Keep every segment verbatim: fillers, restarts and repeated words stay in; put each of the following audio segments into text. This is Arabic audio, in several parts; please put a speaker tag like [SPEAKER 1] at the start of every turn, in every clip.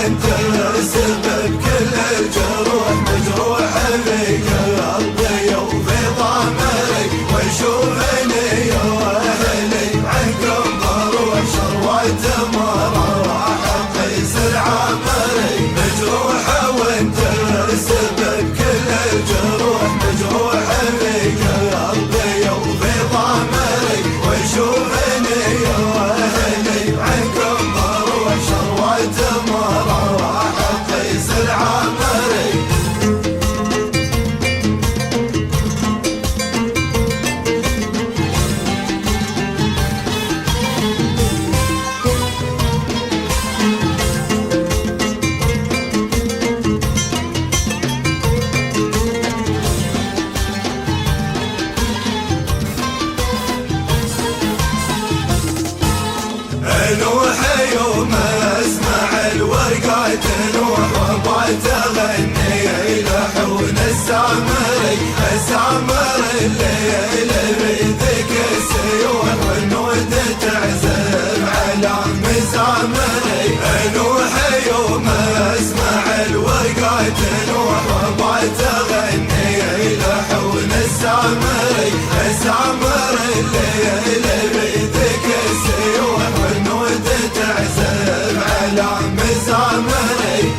[SPEAKER 1] وانت السبب كل الجروح مجروح في قلبي وفي ضمري واشوفني يا اهلي عنكم بروح شروة مراح قيصر عمري مجروح وانت السبب كل الجروح مجروح في قلبي وفي ضمري واشوفني يا اهلي عنكم بروح شروة مراح قيصر عمري نوح يوم اسمع الورقة تنوح وابغى تغني لحون السامري السامر الليل بذيك السيوح والنود تعزف على مزامري نوح يوم اسمع الورقة تنوح وابغى تغني لحون السامري السامر الليل بذيك السيوح والنود تعزف على مزامري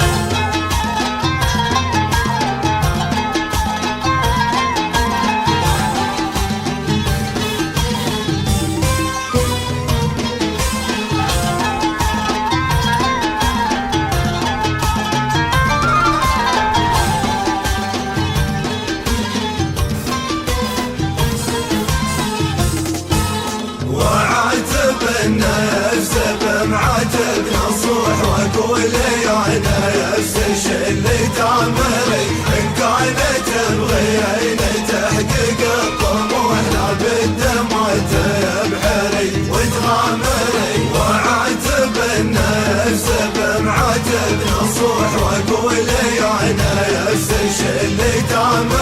[SPEAKER 1] النفس بمعاتب نصوح واقول يا نفس اللي تامري ان كانت تبغي تحقق الطموح لابد ما تبحري وتغامري وعاتب النفس بمعاتب نصوح واقول يا نفس اللي تامري